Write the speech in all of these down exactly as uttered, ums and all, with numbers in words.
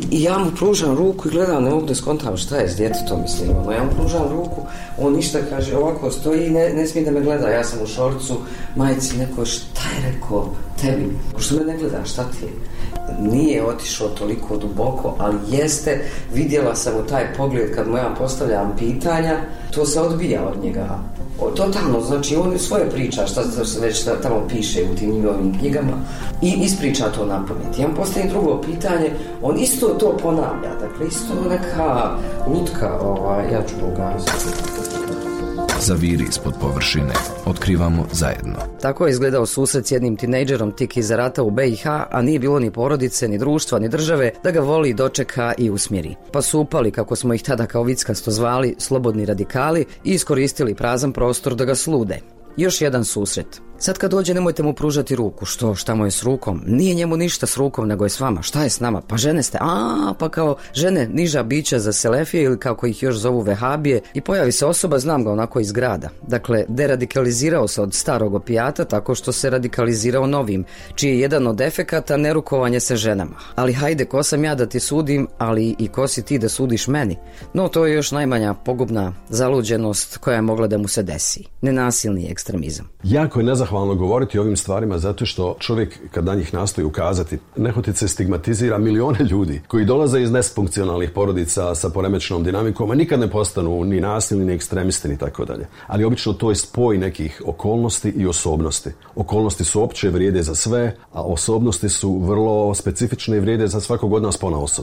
I ja mu pružam ruku i gledam, ne mogu da skontam šta je s djetetom, mislim, ono, ja mu pružam ruku, on ništa, kaže, ovako stoji i ne, ne smije da me gleda, ja sam u šorcu, majici, neko, šta je rekao tebi, što me ne gleda, šta ti je? Nije otišao toliko duboko, ali jeste, vidjela sam u taj pogled kad mu ja postavljam pitanja, to se odbija od njega. O, totalno, znači on svoje priča, šta se već tamo piše u tim njegovim knjigama i ispriča to na pamet. Ja mu postavim drugo pitanje, on isto to ponavlja, dakle isto neka lutka, ovaj, ja ću pogazati. Zaviri ispod površine. Otkrivamo zajedno. Tako je izgledao susret s jednim tinejdžerom tik iza rata u be i ha, a nije bilo ni porodice, ni društva, ni države da ga voli, dočeka i usmjeri. Pa su upali, kako smo ih tada kao vickasto zvali, slobodni radikali i iskoristili prazan prostor da ga slude. Još jedan susret. Sad kad dođe nemojte mu pružati ruku. Što? Šta mu je s rukom? Nije njemu ništa s rukom, nego je s vama. Šta je s nama? Pa žene ste. A, pa kao žene, niža bića za selefije ili kako ih još zovu vehabije. I pojavi se osoba, znam ga onako iz grada. Dakle, deradikalizirao se od starog opijata tako što se radikalizirao novim, čiji je jedan od efekata nerukovanje se ženama. Ali hajde, ko sam ja da ti sudim, ali i ko si ti da sudiš meni? No, to je još najmanja pogubna zaluđenost koja je mogla da mu se desi. Nenasilni ekstremizam. Jako je nezahvalno govoriti o ovim stvarima zato što čovjek kad na njih nastoji ukazati nehotice stigmatizira milione ljudi koji dolaze iz nesfunkcionalnih porodica sa poremećenom dinamikom, a nikad ne postanu ni nasilni, ni ekstremisti, ni tako dalje. Ali obično to je spoj nekih okolnosti i osobnosti. Okolnosti su opće, vrijede za sve, a osobnosti su vrlo specifične i vrijede za svakog od nas ponaosob.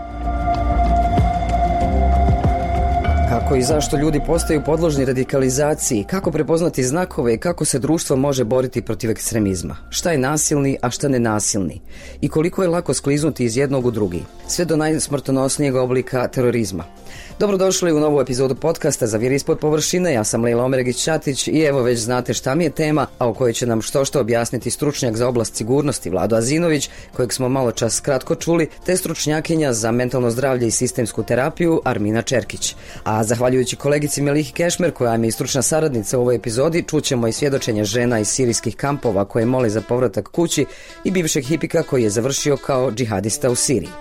Kako i zašto ljudi postaju podložni radikalizaciji, kako prepoznati znakove i kako se društvo može boriti protiv ekstremizma. Šta je nasilni, a šta nenasilni? I koliko je lako skliznuti iz jednog u drugi, sve do najsmrtonosnijeg oblika terorizma. Dobrodošli u novu epizodu podcasta Zaviri ispod površine. Ja sam Lejla Omeregić-Ćatić i evo već znate šta mi je tema, a o kojoj će nam što što objasniti stručnjak za oblast sigurnosti Vlado Azinović, kojeg smo malo čas kratko čuli, te stručnjakinja za mentalno zdravlje i sistemsku terapiju Armina Čerkić. A zahvaljujući kolegici Melihi Kešmer, koja mi je stručna saradnica u ovoj epizodi, čućemo i svjedočenje žena iz sirijskih kampova koje mole za povratak kući i bivšeg hipika koji je završio kao džihadista u Siriji.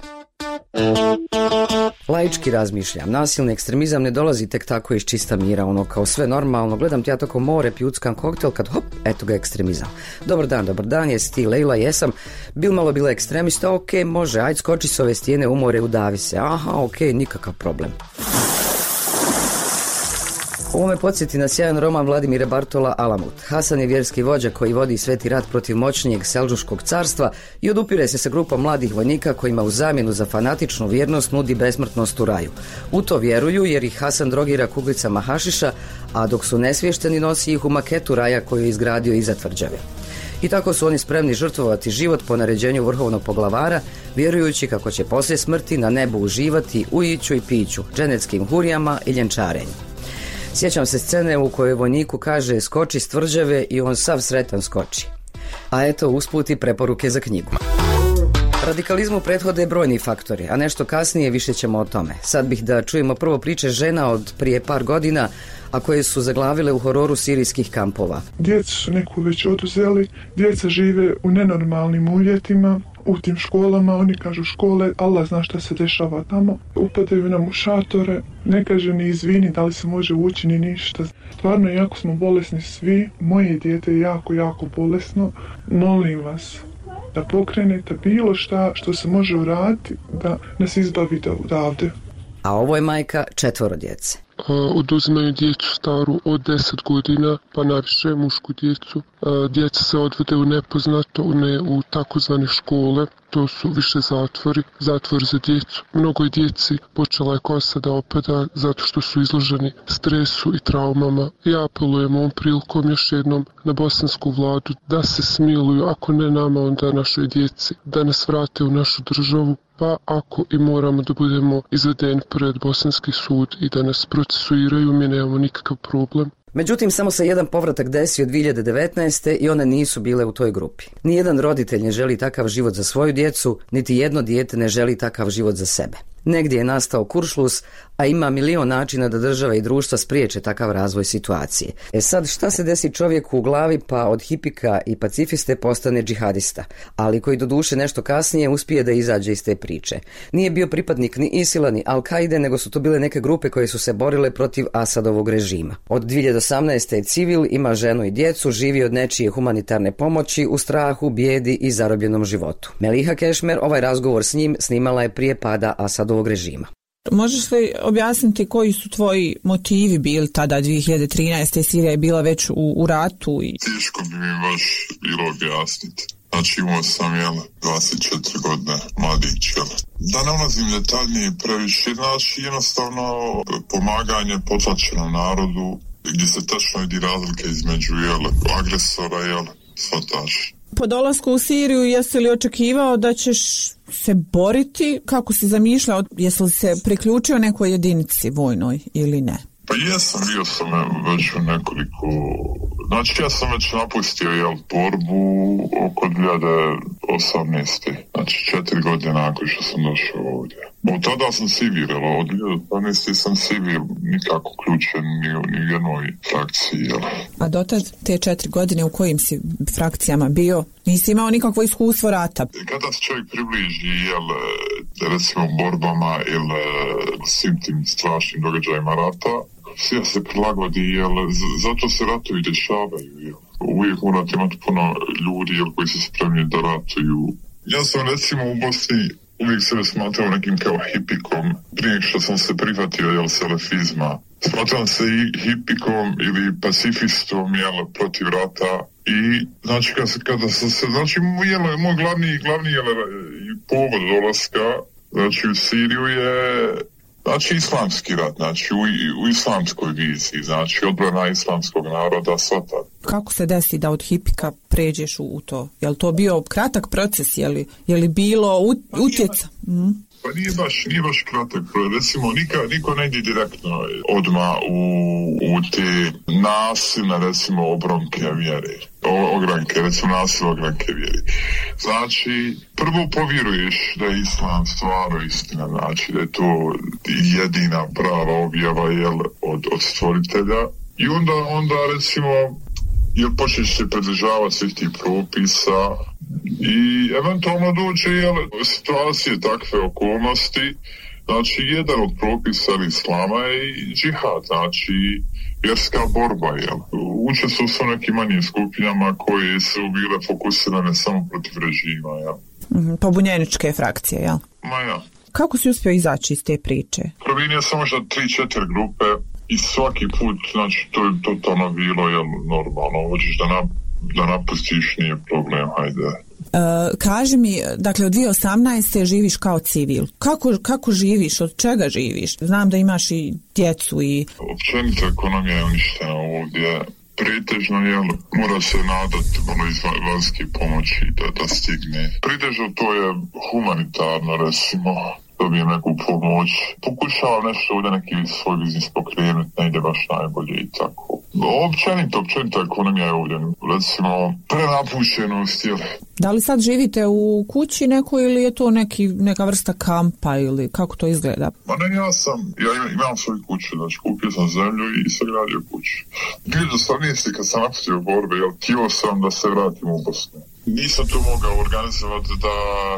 Laički razmišljam, nasilni ekstremizam ne dolazi tek tako iz čista mira, ono kao sve normalno, gledam ti ja tako more, pjuckam koktel, kad hop, eto ga ekstremizam. Dobar dan, dobar dan, jesi ti Lejla, jesam, bil malo bila ekstremista, ok, može, ajde skoči s ove stijene, umore, udavi se, aha, ok, nikakav problem. Ovo me podsjeti na sjajan roman Vladimira Bartola Alamut. Hasan je vjerski vođa koji vodi sveti rat protiv moćnijeg Selđuškog carstva i odupire se sa grupom mladih vojnika kojima u zamjenu za fanatičnu vjernost nudi besmrtnost u raju. U to vjeruju jer ih Hasan drogira kuglicama hašiša, a dok su nesvješteni nosi ih u maketu raja koju je izgradio iza tvrđave. I tako su oni spremni žrtvovati život po naređenju vrhovnog poglavara, vjerujući kako će poslije smrti na nebu uživati u iću i piću, dženeckim hurijama i ljenčarenju. Sjećam se scene u kojoj vojniku kaže skoči s tvrđave i on sav sretan skoči. A eto usput i preporuke za knjigu. Radikalizmu prethode brojni faktori, a nešto kasnije više ćemo o tome. Sad bih da čujemo prvo priče žena od prije par godina, a koje su zaglavile u hororu sirijskih kampova. Djecu su neku već oduzeli, djeca žive u nenormalnim uvjetima, u tim školama, oni kažu škole, Allah zna šta se dešava tamo. Upadaju nam u šatore, ne kaže ni izvini da li se može ući ni ništa. Stvarno, jako smo bolesni svi, moje dijete je jako, jako bolesno. Molim vas da pokrenete bilo šta što se može uraditi da nas izbavite odavde. A ovo je majka četvoro djece. Oduzimaju djecu staru od deset godina, pa najviše mušku djecu. Djeca se odvede u nepoznato, ne u takozvane škole, to su više zatvori, zatvor za djecu. Mnogo je djeci počela je kosa da opada zato što su izloženi stresu i traumama. Ja apelujem ovom prilikom još jednom na bosansku vladu da se smiluju, ako ne nama, onda našoj djeci, da nas vrate u našu državu. Pa ako i moramo da budemo izvedeni pred bosanski sud i da nas procesuiraju, mi nemamo nikakav problem. Međutim, samo se jedan povratak desio dvije hiljade devetnaeste. i one nisu bile u toj grupi. Nijedan roditelj ne želi takav život za svoju djecu, niti jedno dijete ne želi takav život za sebe. Negdje je nastao kuršlus, a ima milion načina da država i društva spriječe takav razvoj situacije. E sad, šta se desi čovjeku u glavi pa od hipika i pacifiste postane džihadista, ali koji doduše nešto kasnije uspije da izađe iz te priče. Nije bio pripadnik ni Isila ni Al-Kaide, nego su to bile neke grupe koje su se borile protiv Asadovog režima. Od dvije hiljade osamnaeste je civil, ima ženu i djecu, živi od nečije humanitarne pomoći u strahu, bijedi i zarobljenom životu. Meliha Kešmer ovaj razgovor s njim snimala je prije pada Asadovog režima. Možeš li objasniti koji su tvoji motivi bili tada dvije hiljade trinaeste. Sirija je bila već u, u ratu? I... Teško bi mi baš bilo objasniti. Znači imao sam, jel, dvadeset četiri godine, mladić, jel. Da ne ulazim detaljnije previše, znači jednostavno pomaganje potlačenom narodu, gdje se tačno vidi razlike između, jel, agresora, jel, svataš. Po dolasku u Siriju jesi li očekivao da ćeš se boriti? Kako si zamišljao? Jesi li se priključio nekoj jedinici vojnoj ili ne? Pa jesam, bio sam već u nekoliko... Znači ja sam već napustio, jel, borbu oko dvije hiljade osamnaeste. Znači četiri godine nakon što sam došao ovdje. Od tada sam civil, od dvije hiljade osamnaeste sam civil, nikako uključen ni, ni u jednoj frakciji, jel. A dotad te četiri godine u kojim si frakcijama bio? Nisi imao nikakvo iskustvo rata? Kada se čovjek približi, jel, recimo borbama ili svim tim strašnim događajima rata, sve se prilagodi, jel, zato se ratovi dešavaju, jel. Uvijek morate imati puno ljudi, jel, koji su spremni da ratuju. Ja sam recimo u Bosni uvijek sebe smatrao nekim kao hipikom, prije što sam se prihvatio, jel, salafizma. Smatram se i hipikom ili pacifistom, jel, protiv rata. I, znači, kada, se, kada sam se, znači, jel, moj glavni, glavni, jel, povod dolaska, znači, u Siriju je... Znači islamski rat, znači u, u islamskoj viziji, znači odbrana islamskog naroda, svata. Kako se desi da od hipika pređeš u, u to? Je li to bio kratak proces, je li, je li bilo ut, utjeca? Mm. Pa nije baš, nije baš kratak, recimo nika, niko ne ide direktno odmah u, u te nasilne, recimo, obronke vjere, o, ogranke, recimo nasilne ogranke vjere. Znači, prvo povjeruješ da je islam stvarno istina, znači da je to jedina prava objava, jel, od, od stvoritelja, i onda, onda recimo, jel, počneš se pridržavati svih tih propisa i eventualno dođe, jel, situacije, takve okolnosti. Znači, jedan od propisa islama je i džihad, znači vjerska borba, jel. Učestvuju su nekim manjim skupinama koje su bile fokusirane samo protiv režima, jel. Mm, pobunjeničke frakcije, jel? Ma ja. Kako si uspio izaći iz te priče? Promijenio sam možda tri četiri grupe i svaki put, znači, to je totalno bilo, jel, normalno. Hoćeš da, nap, da napustiš, nije problem, hajde. Uh, kaži mi, dakle od dvije hiljade osamnaeste živiš kao civil. Kako, kako živiš? Od čega živiš? Znam da imaš i djecu i... Općenito ekonomija je uništena ovdje. Pretežno, jel, mora se nadati malo iz vanjske pomoći da, da stigne. Pretežno to je humanitarno, recimo, dobijem neku pomoć. Pokušavam nešto ovdje neki svoj biznis pokrenuti, ne ide baš najbolje i tako. Općenito, općenito ekonomija je ovdje, recimo, prenapušenost, jel. Da li sad živite u kući nekoj ili je to neki, neka vrsta kampa ili kako to izgleda? Ma ne, ja sam, ja imam, imam svoju kuću, znači kupio sam zemlju i sagradio kuću. dvije hiljade osamnaeste kad sam napustio borbe, jel, htio sam da se vratim u Bosnu. Nisam to mogao organizovati da...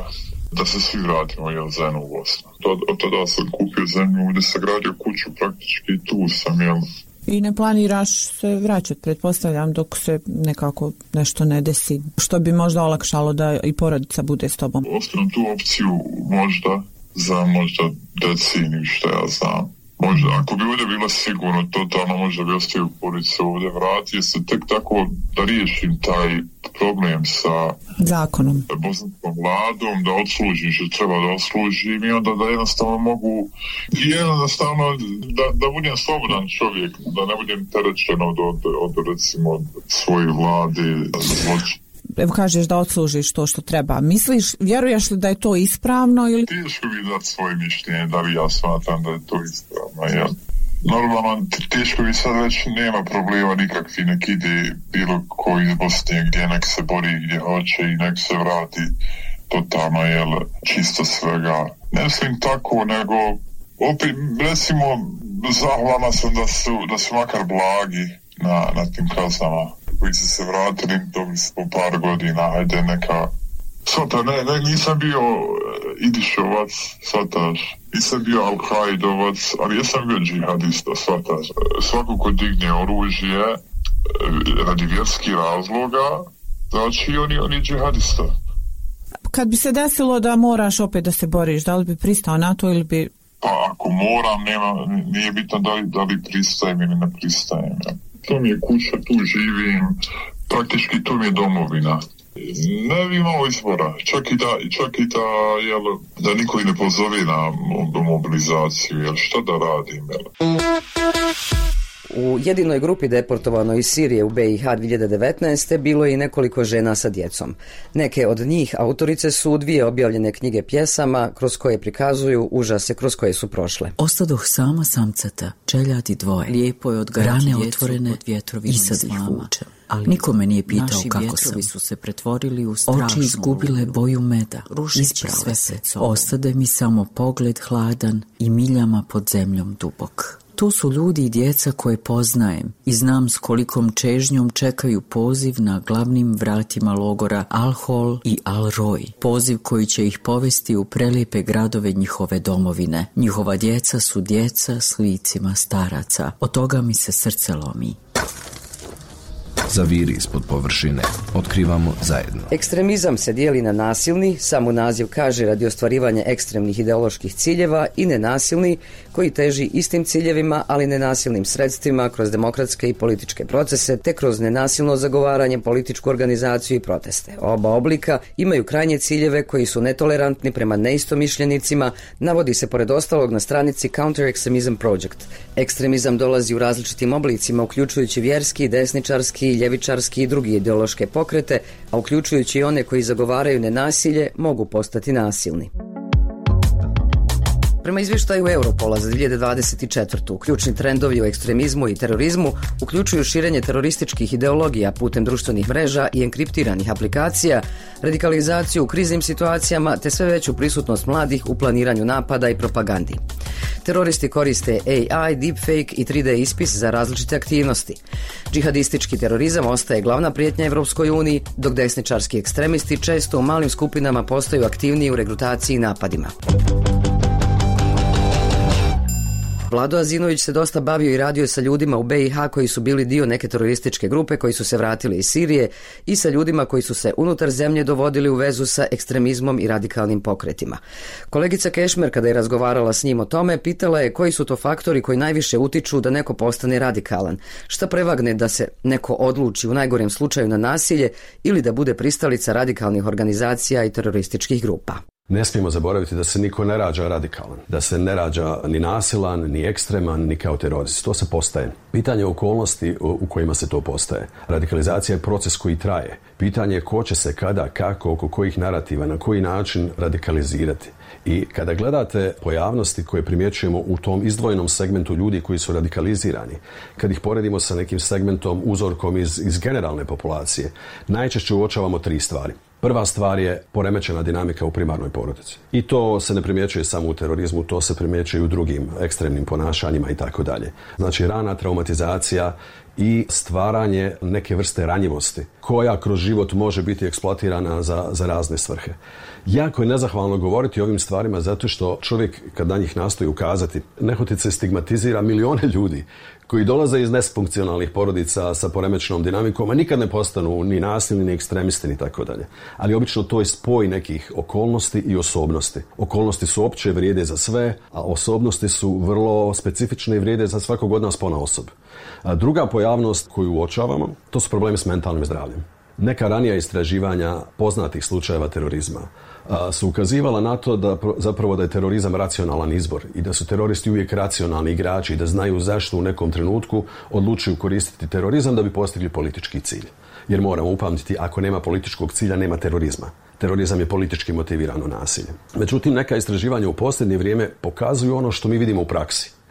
da se svi vratimo, jel, zajedno u Bosnu. Od tada sam kupio zemlju gdje sam gradio kuću, praktički tu sam, jel. I ne planiraš se vraćati, pretpostavljam, dok se nekako nešto ne desi, što bi možda olakšalo da i porodica bude s tobom? Ostavim tu opciju možda za možda deceniju, što ja znam. Možda, ako bi ovdje bilo sigurno, totalno možda bi ostavio porodicu ovdje, vratio se tek tako da riješim taj problem sa zakonom, bosanskom vladom, da odslužim što treba da odslužim i onda da jednostavno mogu i jednostavno da, da budem slobodan čovjek, da ne budem terećen od, od, od recimo od svoje vlade zločina. Evo kažeš da odslužiš to što treba. Misliš, vjeruješ li da je to ispravno ili... Teško bi dati svoje mišljenje, da li ja smatram da je to ispravno, ja. Normalno, teško bi sad reći, nema problema nikakvi, nek ide bilo koji iz Bosne gdje nek se bori gdje hoće i nek se vrati totalno, jel, čisto svega. ne svim tako, nego opet, recimo, zahvalna sam da su, da su makar blagi na, na tim kaznama koji su se vratili, dobili su po par godina, hajde neka... Svata, ne, ne, nisam bio Idišovac, svataš, nisam bio Al-Kaidovac, ali jesam bio džihadista, svataš. Svako ko digne oružje radi vjerskih razloga, znači on je, on je džihadista. Kad bi se desilo da moraš opet da se boriš, da li bi pristao na to ili bi... Pa ako moram, nema, nije bitno da li, da li pristajem ili ne pristajem. To mi je kuća, tu živim, praktički to mi je domovina. Ne bi imao izbora, čak i da, čak i da, jel, da niko i ne pozove na mobilizaciju, jel, šta da radim, jel. U jedinoj grupi deportovanoj iz Sirije u be i ha dvije hiljade devetnaeste. bilo je i nekoliko žena sa djecom. Neke od njih autorice su dvije objavljene knjige pjesama kroz koje prikazuju užase kroz koje su prošle. Ostadoh sama samcata, čeljadi dvoje, lijepo je odgajati rane otvorene i sad ih vučem. Ali nikome nije pitao kako sam. Su se pretvorili u strašnu oči izgubile boju meda, isprave se, ostade mi samo pogled hladan i miljama pod zemljom dubok. To su ljudi i djeca koje poznajem i znam s kolikom čežnjom čekaju poziv na glavnim vratima logora Al-Hol i Al-Roj. Poziv koji će ih povesti u prelijepe gradove njihove domovine. Njihova djeca su djeca s licima staraca. Od toga mi se srce lomi. Zaviri ispod površine. Otkrivamo zajedno. Ekstremizam se dijeli na nasilni, samo naziv kaže radi ostvarivanja ekstremnih ideoloških ciljeva, i nenasilni, koji teži istim ciljevima, ali nenasilnim sredstvima kroz demokratske i političke procese, te kroz nenasilno zagovaranje, političku organizaciju i proteste. Oba oblika imaju krajnje ciljeve koji su netolerantni prema neistomišljenicima, navodi se pored ostalog na stranici Counter Extremism Project. Ekstremizam dolazi u različitim oblicima, uključujući vjerski, desničarski, ljevičarski i drugi ideološke pokrete, a uključujući i one koji zagovaraju nenasilje, mogu postati nasilni. Prema izvještaju Europola za dvije hiljade dvadeset četvrtu. ključni trendovi u ekstremizmu i terorizmu uključuju širenje terorističkih ideologija putem društvenih mreža i enkriptiranih aplikacija, radikalizaciju u kriznim situacijama te sve veću prisutnost mladih u planiranju napada i propagandi. Teroristi koriste A I, deepfake i tri D ispis za različite aktivnosti. Džihadistički terorizam ostaje glavna prijetnja Evropskoj uniji, dok desničarski ekstremisti često u malim skupinama postaju aktivniji u regrutaciji i napadima. Vlado Azinović se dosta bavio i radio sa ljudima u be i ha koji su bili dio neke terorističke grupe koji su se vratili iz Sirije i sa ljudima koji su se unutar zemlje dovodili u vezu sa ekstremizmom i radikalnim pokretima. Kolegica Kešmer, kada je razgovarala s njim o tome, pitala je koji su to faktori koji najviše utiču da neko postane radikalan. Šta prevagne da se neko odluči u najgorem slučaju na nasilje ili da bude pristalica radikalnih organizacija i terorističkih grupa. Ne smijemo zaboraviti da se niko ne rađa radikalan, da se ne rađa ni nasilan, ni ekstreman, ni kao terorist. To se postaje. Pitanje je okolnosti u kojima se to postaje. Radikalizacija je proces koji traje. Pitanje je ko će se kada, kako, oko kojih narativa, na koji način radikalizirati. I kada gledate pojavnosti koje primjećujemo u tom izdvojenom segmentu ljudi koji su radikalizirani, kad ih poredimo sa nekim segmentom, uzorkom iz, iz generalne populacije, najčešće uočavamo tri stvari. Prva stvar je poremećena dinamika u primarnoj porodici. I to se ne primjećuje samo u terorizmu, to se primjećuje i u drugim ekstremnim ponašanjima i tako dalje. Znači rana traumatizacija i stvaranje neke vrste ranjivosti koja kroz život može biti eksploatirana za, za razne svrhe. Jako je nezahvalno govoriti o ovim stvarima zato što čovjek kad na njih nastoji ukazati, nehotice stigmatizira milione ljudi koji dolaze iz nesfunkcionalnih porodica sa poremećenom dinamikom, a nikad ne postanu ni nasilni, ni ekstremisti, ni tako dalje. Ali obično to je spoj nekih okolnosti i osobnosti. Okolnosti su opće, vrijede za sve, a osobnosti su vrlo specifične i vrijede za svakog od nas ponaosob. A druga pojavnost koju uočavamo, to su problemi s mentalnim zdravljem. Neka ranija istraživanja poznatih slučajeva terorizma a, su ukazivala na to da zapravo da je terorizam racionalan izbor i da su teroristi uvijek racionalni igrači i da znaju zašto u nekom trenutku odlučuju koristiti terorizam da bi postigli politički cilj. Jer moramo upamtiti, ako nema političkog cilja, nema terorizma. Terorizam je politički motivirano nasilje. Međutim, neka istraživanja u posljednje vrijeme pokazuju ono što mi vidimo u praksi.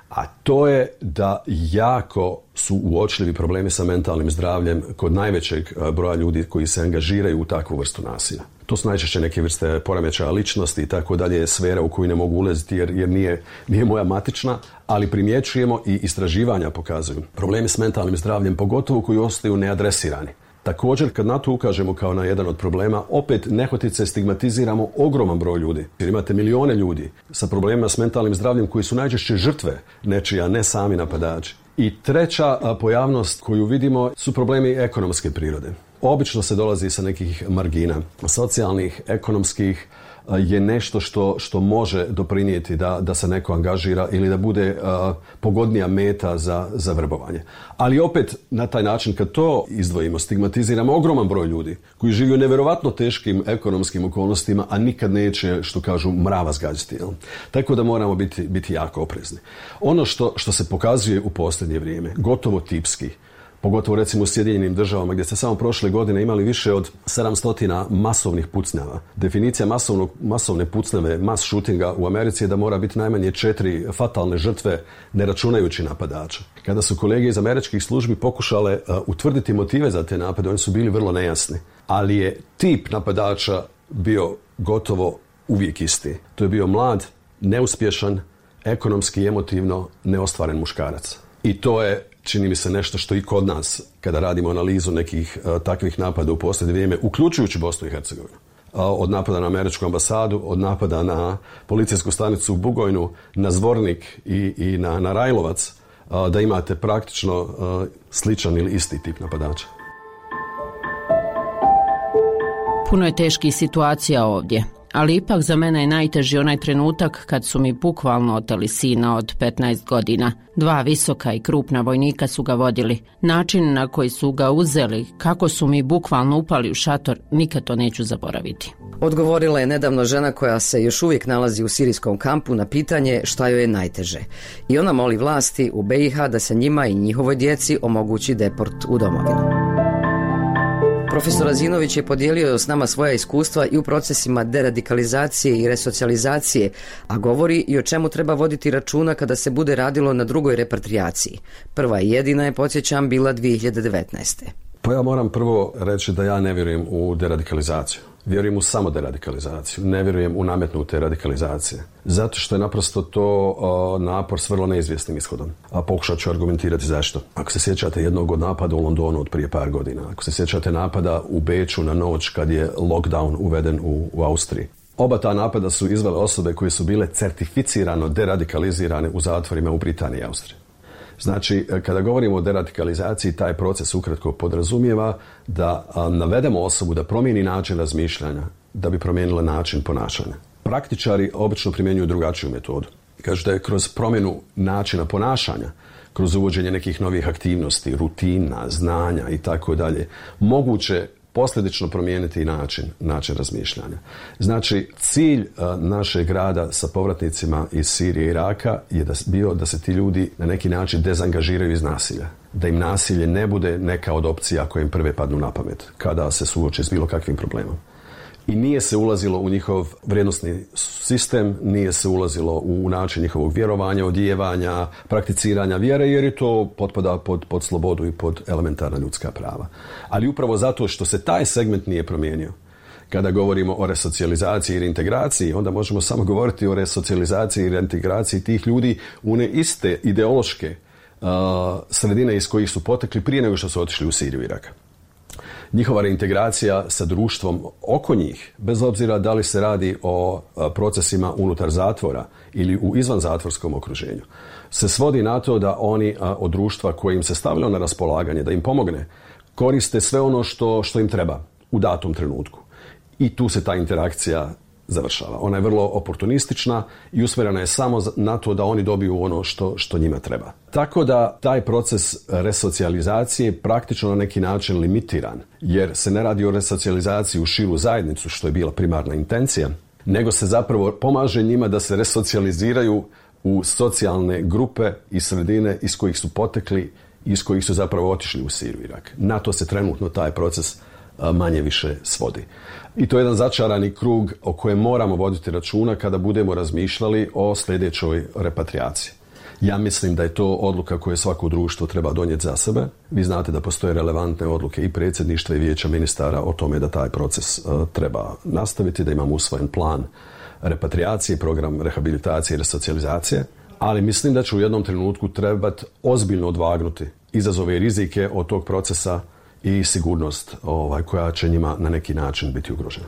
A to je da jako su uočljivi problemi sa mentalnim zdravljem kod najvećeg broja ljudi koji se angažiraju u takvu vrstu nasilja. To su najčešće neke vrste poremećaja ličnosti i tako dalje, sfera u koju ne mogu ulaziti jer, jer nije, nije moja matična, ali primjećujemo i istraživanja pokazuju problemi s mentalnim zdravljem, pogotovo koji ostaju neadresirani. Također, kad na to ukažemo kao na jedan od problema, opet nehotice stigmatiziramo ogroman broj ljudi. Jer imate milione ljudi sa problemima s mentalnim zdravljem koji su najčešće žrtve nečija, ne sami napadači. I treća pojavnost koju vidimo su problemi ekonomske prirode. Obično se dolazi sa nekih margina, socijalnih, ekonomskih, je nešto što, što može doprinijeti da, da se neko angažira ili da bude uh, pogodnija meta za, za vrbovanje. Ali opet na taj način kad to izdvojimo, stigmatiziramo ogroman broj ljudi koji žive u nevjerovatno teškim ekonomskim okolnostima, a nikad neće, što kažu, mrava zgađati. Jel? Tako da moramo biti, biti jako oprezni. Ono što, što se pokazuje u posljednje vrijeme, gotovo tipski, pogotovo recimo u Sjedinjenim državama gdje ste samo prošle godine imali više od sedamsto masovnih pucnjava. Definicija masovnog, masovne pucnjave, mass shootinga u Americi je da mora biti najmanje četiri fatalne žrtve ne računajući napadača. Kada su kolege iz američkih službi pokušale uh, utvrditi motive za te napade, oni su bili vrlo nejasni. Ali je tip napadača bio gotovo uvijek isti. To je bio mlad, neuspješan, ekonomski i emotivno neostvaren muškarac. I to je, čini mi se, nešto što i kod nas, kada radimo analizu nekih uh, takvih napada u posljednje vrijeme, uključujući Bosnu i Hercegovinu, uh, od napada na američku ambasadu, od napada na policijsku stanicu u Bugojnu, na Zvornik i, i na, na Rajlovac, uh, da imate praktično uh, sličan ili isti tip napadača. Puno je teških situacija ovdje, ali ipak za mene je najteži onaj trenutak kad su mi bukvalno oteli sina od petnaest godina. Dva visoka i krupna vojnika su ga vodili. Način na koji su ga uzeli, kako su mi bukvalno upali u šator, nikad to neću zaboraviti. Odgovorila je nedavno žena koja se još uvijek nalazi u sirijskom kampu na pitanje šta joj je najteže. I ona moli vlasti u be i ha da se njima i njihovoj djeci omogući deport u domovinu. Profesor Azinović je podijelio s nama svoja iskustva i u procesima deradikalizacije i resocijalizacije, a govori i o čemu treba voditi računa kada se bude radilo na drugoj repatriaciji. Prva i jedina je, podsjećam, bila dvije hiljade devetnaeste. Pa ja moram prvo reći da ja ne vjerujem u deradikalizaciju. Vjerujem u samo deradikalizaciju. Ne vjerujem u nametnute radikalizacije. Zato što je naprosto to uh, napor s vrlo neizvjesnim ishodom. A pokušat ću argumentirati zašto. Ako se sjećate jednog od napada u Londonu od prije par godina, ako se sjećate napada u Beču na noć kad je lockdown uveden u, u Austriji. Oba ta napada su izvele osobe koje su bile certificirano deradikalizirane u zatvorima u Britaniji i Austriji. Znači, kada govorimo o deradikalizaciji, taj proces ukratko podrazumijeva da a, navedemo osobu da promijeni način razmišljanja, da bi promijenila način ponašanja. Praktičari obično primjenjuju drugačiju metodu. Kažu da je kroz promjenu načina ponašanja, kroz uvođenje nekih novih aktivnosti, rutina, znanja i tako dalje, moguće posljedično promijeniti način, način razmišljanja. Znači, cilj a, našeg rada sa povratnicima iz Sirije i Iraka je da, bio da se ti ljudi na neki način dezangažiraju iz nasilja. Da im nasilje ne bude neka od opcija koje im prve padnu na pamet kada se suoče s bilo kakvim problemom. I nije se ulazilo u njihov vrijednosni sistem, nije se ulazilo u način njihovog vjerovanja, odijevanja, prakticiranja vjere, jer i to potpada pod, pod slobodu i pod elementarna ljudska prava. Ali upravo zato što se taj segment nije promijenio, kada govorimo o resocijalizaciji i reintegraciji, onda možemo samo govoriti o resocijalizaciji i reintegraciji tih ljudi u one iste ideološke uh, sredine iz kojih su potekli prije nego što su otišli u Siriju i Irak. Njihova reintegracija sa društvom oko njih, bez obzira da li se radi o procesima unutar zatvora ili u izvanzatvorskom okruženju, se svodi na to da oni od društva koje im se stavilo na raspolaganje, da im pomogne, koriste sve ono što, što im treba u datom trenutku. I tu se ta interakcija završava. Ona je vrlo oportunistična i usmjerena je samo na to da oni dobiju ono što, što njima treba. Tako da taj proces resocijalizacije praktično na neki način limitiran, jer se ne radi o resocijalizaciji u širu zajednicu, što je bila primarna intencija, nego se zapravo pomaže njima da se resocijaliziraju u socijalne grupe i sredine iz kojih su potekli i iz kojih su zapravo otišli u Siriju i Irak. Na to se trenutno taj proces manje više svodi. I to je jedan začarani krug o kojem moramo voditi računa kada budemo razmišljali o sljedećoj repatriaciji. Ja mislim da je to odluka koju svako društvo treba donijeti za sebe. Vi znate da postoje relevantne odluke i predsjedništva i vijeća ministara o tome da taj proces uh, treba nastaviti, da imamo usvojen plan repatriacije, program rehabilitacije i resocijalizacije, ali mislim da će u jednom trenutku trebati ozbiljno odvagnuti izazove i rizike od tog procesa i sigurnost ovaj, koja će njima na neki način biti ugrožena.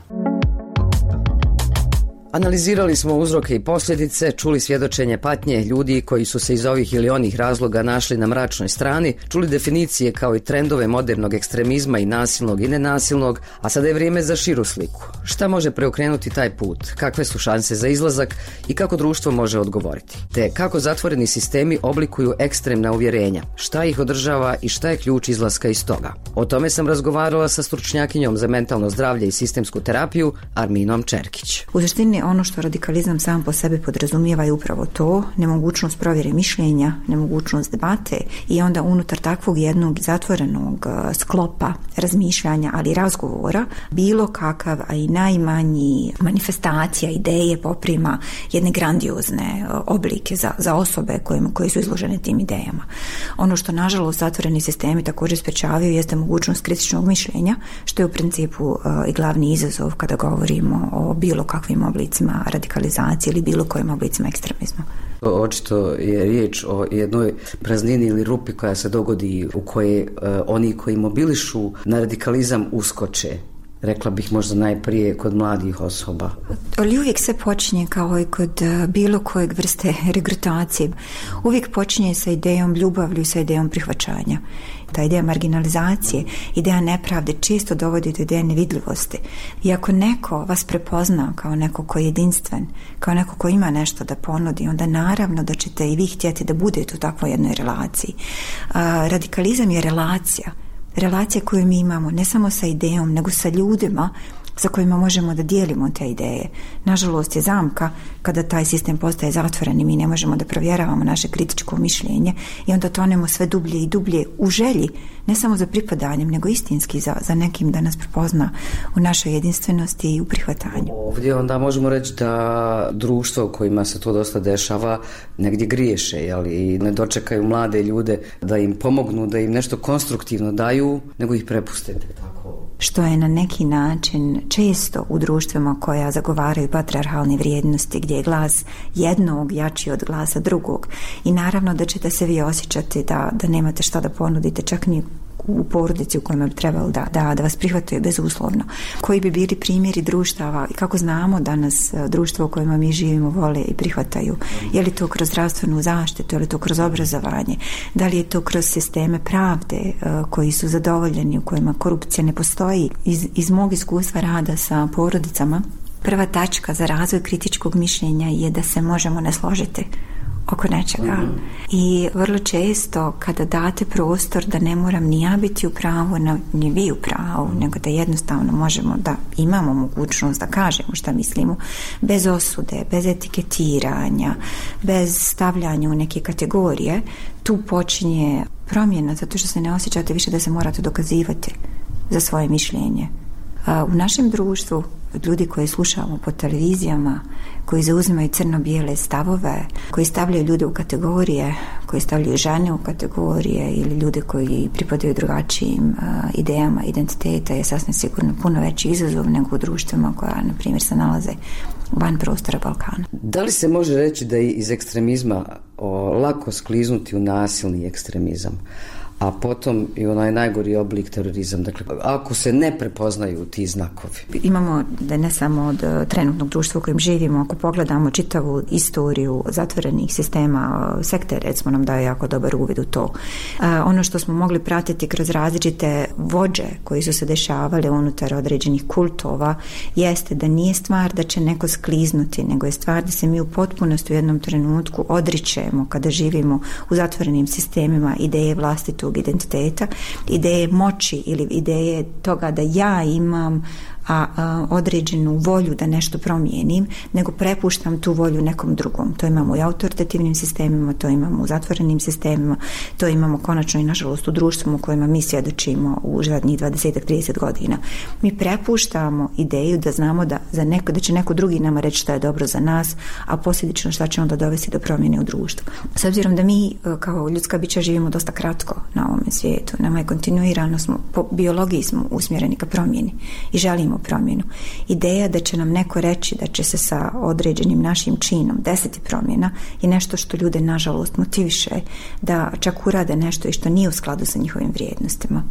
Analizirali smo uzroke i posljedice, čuli svjedočenje patnje ljudi koji su se iz ovih ili onih razloga našli na mračnoj strani, čuli definicije kao i trendove modernog ekstremizma i nasilnog i nenasilnog, a sada je vrijeme za širu sliku. Šta može preokrenuti taj put? Kakve su šanse za izlazak i kako društvo može odgovoriti? Te kako zatvoreni sistemi oblikuju ekstremna uvjerenja? Šta ih održava i šta je ključ izlaska iz toga? O tome sam razgovarala sa stručnjakinjom za mentalno zdravlje i sistemsku terapiju Arminom Čerkić. U suštini ono što radikalizam sam po sebi podrazumijeva je upravo to, nemogućnost provjere mišljenja, nemogućnost debate i onda unutar takvog jednog zatvorenog sklopa razmišljanja, ali i razgovora, bilo kakav, a i najmanji manifestacija ideje poprima jedne grandiozne oblike za, za osobe koje, koje su izložene tim idejama. Ono što nažalost zatvoreni sistemi također sprečavaju jeste mogućnost kritičnog mišljenja, što je u principu uh, i glavni izazov kada govorimo o bilo kakvim oblicima radikalizacije ili bilo kojim oblicima ekstremizma. Očito je riječ o jednoj praznini ili rupi koja se dogodi u kojoj uh, oni koji mobilišu na radikalizam uskoče. Rekla bih možda najprije kod mladih osoba. Ali uvijek se počinje kao i kod bilo kojeg vrste regrutacije. Uvijek počinje sa idejom ljubavlju, sa idejom prihvaćanja. Ta ideja marginalizacije, ideja nepravde često dovodi do ideje nevidljivosti. I ako neko vas prepozna kao neko ko je jedinstven, kao neko ko ima nešto da ponudi, onda naravno da ćete i vi htjeti da budete u takvoj jednoj relaciji. A, radikalizam je relacija. Relacija koju mi imamo ne samo sa idejom, nego sa ljudima sa kojima možemo da dijelimo te ideje. Nažalost je zamka kada taj sistem postaje zatvoren i mi ne možemo da provjeravamo naše kritičko mišljenje i onda tonemo sve dublje i dublje u želji, ne samo za pripadanjem, nego istinski za, za nekim da nas prepozna u našoj jedinstvenosti i u prihvatanju. Ovdje onda možemo reći da društvo u kojima se to dosta dešava negdje griješe, jel? I ne dočekaju mlade ljude da im pomognu, da im nešto konstruktivno daju, nego ih prepuste tako. Što je na neki način često u društvima koja zagovaraju patrijarhalne vrijednosti, gdje je glas jednog jači od glasa drugog. I naravno da ćete se vi osjećati da, da nemate šta da ponudite, čak ni u porodici u kojima bi trebalo da, da, da vas prihvatuje bezuslovno. Koji bi bili primjeri društava i kako znamo da nas društvo u kojima mi živimo vole i prihvataju? Je li to kroz zdravstvenu zaštitu, je li to kroz obrazovanje? Da li je to kroz sisteme pravde koji su zadovoljeni, u kojima korupcija ne postoji? Iz, iz mog iskustva rada sa porodicama, prva tačka za razvoj kritičkog mišljenja je da se možemo ne složiti oko nečega. Mm-hmm. I vrlo često kada date prostor da ne moram ni ja biti u pravu, ni vi u pravu, nego da jednostavno možemo da imamo mogućnost da kažemo šta mislimo, bez osude, bez etiketiranja, bez stavljanja u neke kategorije, tu počinje promjena, zato što se ne osjećate više da se morate dokazivati za svoje mišljenje. U našem društvu, ljudi koji slušamo po televizijama, koji zauzimaju crno-bijele stavove, koji stavljaju ljude u kategorije, koji stavljaju žene u kategorije ili ljude koji pripadaju drugačijim uh, idejama identiteta, je sasvim sigurno puno veći izazov nego u društvima koja, na primjer, se nalaze van prostora Balkana. Da li se može reći da je iz ekstremizma o, lako skliznuti u nasilni ekstremizam, a potom i onaj najgori oblik terorizam? Dakle, ako se ne prepoznaju ti znakovi. Imamo da ne samo od trenutnog društva u kojem živimo, ako pogledamo čitavu istoriju zatvorenih sistema, sekte recimo nam daje jako dobar uvid u to. Ono što smo mogli pratiti kroz različite vođe koji su se dešavali unutar određenih kultova jeste da nije stvar da će neko skliznuti, nego je stvar da se mi u potpunosti u jednom trenutku odričemo kada živimo u zatvorenim sistemima ideje vlastitog identiteta, ideje moći ili ideje toga da ja imam a, a određenu volju da nešto promijenim, nego prepuštam tu volju nekom drugom. To imamo i autoritativnim sistemima, to imamo u zatvorenim sistemima, to imamo konačno i nažalost u društvu u kojima mi svjedočimo u zadnjih dvadeset do trideset godina. Mi prepuštamo ideju da znamo da, za neko, da će neko drugi nama reći šta je dobro za nas, a posljedično šta će onda dovesti do promjene u društvu. S obzirom da mi kao ljudska bića živimo dosta kratko na ovome svijetu, nama je kontinuirano, smo, po biologiji smo usmjereni ka promjeni i želimo promjenu. Ideja da će nam neko reći da će se sa određenim našim činom desiti promjena je nešto što ljude nažalost motiviše da čak urade nešto i što nije u skladu sa njihovim vrijednostima.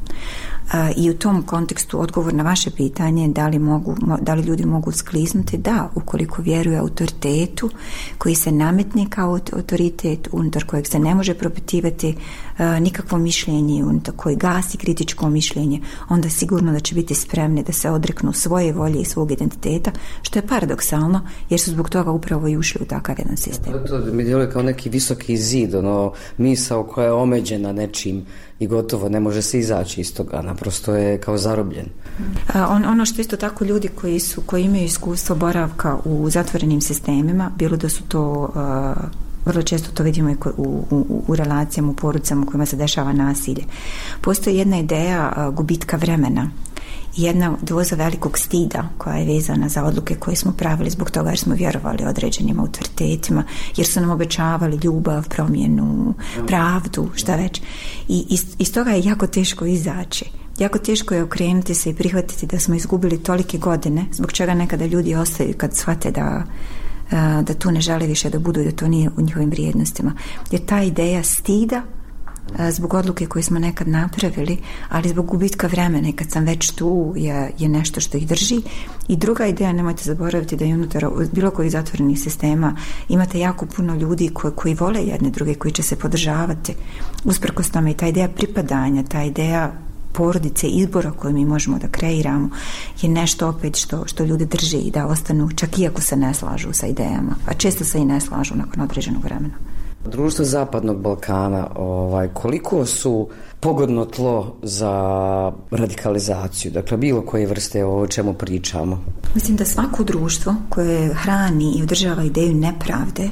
I u tom kontekstu odgovor na vaše pitanje da li, mogu, da li ljudi mogu skliznuti, da, ukoliko vjeruje autoritetu koji se nametne kao autoritet unutar kojeg se ne može propitivati nikakvo mišljenje, unutar koji gasi kritičko mišljenje, onda sigurno da će biti spremni da se odreknu svoje volje i svog identiteta, što je paradoksalno jer su zbog toga upravo i ušli u takav jedan sistem. To, to mi djeluje kao neki visoki zid, ono, misao koja je omeđena nečim i gotovo ne može se izaći iz toga, naprosto je kao zarobljen. On, ono što isto tako ljudi koji su koji imaju iskustvo boravka u zatvorenim sistemima, bilo da su to uh, vrlo često to vidimo i u, u, u relacijama, u porodicama u kojima se dešava nasilje. Postoji jedna ideja uh, gubitka vremena, jedna doza velikog stida koja je vezana za odluke koje smo pravili zbog toga jer smo vjerovali određenim autoritetima, jer su nam obećavali ljubav, promjenu, pravdu, šta već. I iz, iz toga je jako teško izaći. Jako teško je okrenuti se i prihvatiti da smo izgubili tolike godine, zbog čega nekada ljudi ostaju kad shvate da da tu ne žele više da budu i da to nije u njihovim vrijednostima. Jer ta ideja stida zbog odluke koje smo nekad napravili, ali zbog gubitka vremena i kad sam već tu je, je nešto što ih drži. I druga ideja, nemojte zaboraviti da je unutar bilo kojih zatvorenih sistema imate jako puno ljudi koji, koji vole jedne druge, koji će se podržavati usprkos tome, i ta ideja pripadanja, ta ideja porodice, izbora koje mi možemo da kreiramo je nešto opet što, što ljude drži i da ostanu čak iako se ne slažu sa idejama, a često se i ne slažu nakon određenog vremena. Društvo Zapadnog Balkana, ovaj, koliko su pogodno tlo za radikalizaciju, dakle bilo koje vrste o čemu pričamo? Mislim da svako društvo koje hrani i održava ideju nepravde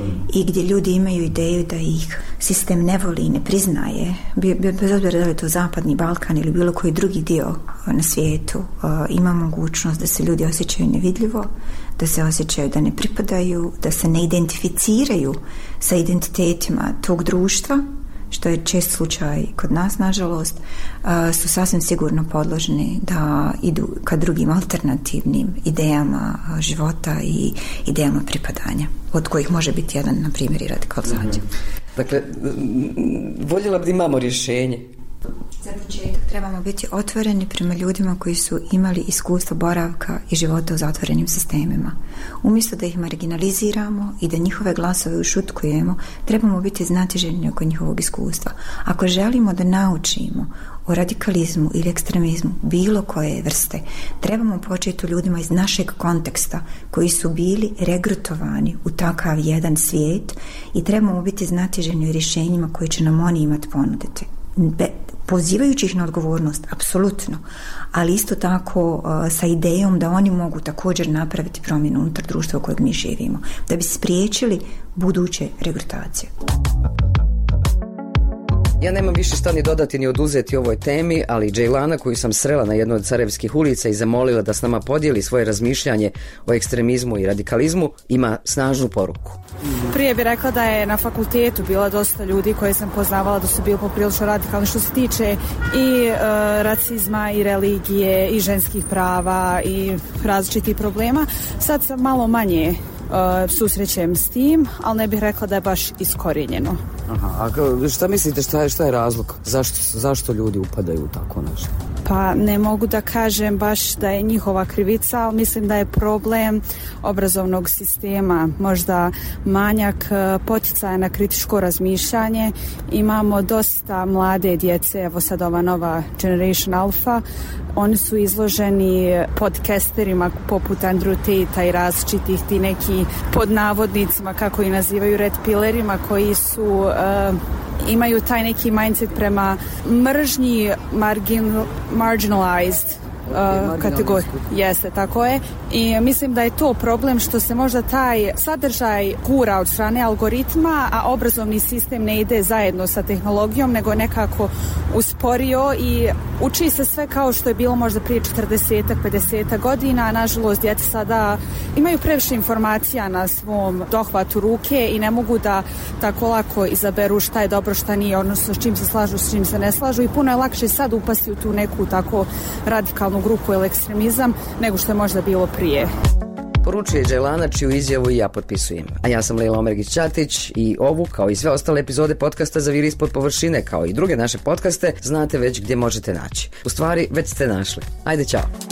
i gdje ljudi imaju ideju da ih sistem ne voli i ne priznaje, bez obzira da li je to Zapadni Balkan ili bilo koji drugi dio na svijetu, ima mogućnost da se ljudi osjećaju nevidljivo, da se osjećaju da ne pripadaju, da se ne identificiraju sa identitetima tog društva, što je čest slučaj kod nas, nažalost, su sasvim sigurno podložni da idu ka drugim alternativnim idejama života i idejama pripadanja, od kojih može biti jedan, na primjer, i radikalizacija. Dakle, voljela bi da imamo rješenje. Za početak trebamo biti otvoreni prema ljudima koji su imali iskustvo boravka i života u zatvorenim sistemima. Umjesto da ih marginaliziramo i da njihove glasove ušutkujemo, trebamo biti znatiželjni oko njihovog iskustva. Ako želimo da naučimo o radikalizmu ili ekstremizmu bilo koje vrste, trebamo početi u ljudima iz našeg konteksta koji su bili regrutovani u takav jedan svijet i trebamo biti znatiželjni u rješenjima koje će nam oni imati ponuditi. Be, pozivajući ih na odgovornost, apsolutno, ali isto tako uh, sa idejom da oni mogu također napraviti promjenu unutar društva u kojeg mi živimo, da bi spriječili buduće regrutacije. Ja nemam više šta ni dodati ni oduzeti ovoj temi, ali Džejlana, koju sam srela na jednoj od Sarajevskih ulica i zamolila da s nama podijeli svoje razmišljanje o ekstremizmu i radikalizmu, ima snažnu poruku. Prije bih rekla da je na fakultetu bilo dosta ljudi koje sam poznavala da su bili poprilično radikalni što se tiče i e, rasizma i religije i ženskih prava i različitih problema. Sad sam malo manje Uh, susrećem s tim, ali ne bih rekla da je baš iskorijenjeno. Aha, a šta mislite, šta je, šta je razlog? Zašto, zašto ljudi upadaju u tako nešto? Pa ne mogu da kažem baš da je njihova krivica, ali mislim da je problem obrazovnog sistema, možda manjak poticaja na kritičko razmišljanje. Imamo dosta mlade djece, evo sad ova nova Generation Alpha, oni su izloženi podcasterima poput Andrew Tate i različitih ti neki pod navodnicima, kako i nazivaju, red pillerima, koji su uh, imaju taj neki mindset prema mržnji margin, marginalized uh, kategoriju. Jeste, tako je. I mislim da je to problem što se možda taj sadržaj gura od strane algoritma, a obrazovni sistem ne ide zajedno sa tehnologijom, nego nekako usporio i uči se sve kao što je bilo možda prije četrdesetak, pedesetak godina, a nažalost djeca sada imaju previše informacija na svom dohvatu ruke i ne mogu da tako lako izaberu šta je dobro, šta nije, odnosno s čim se slažu, s čim se ne slažu i puno je lakše sad upasti u tu neku tako radikalnu grupu ili ekstremizam nego što je možda bilo prije. Poručuje Đelana, čiju izjavu i ja potpisujem. A ja sam Lejla Omergić-Ćatić i ovu, kao i sve ostale epizode podcasta Zaviri ispod površine, kao i druge naše podcaste, znate već gdje možete naći. U stvari, već ste našli. Ajde, ćao!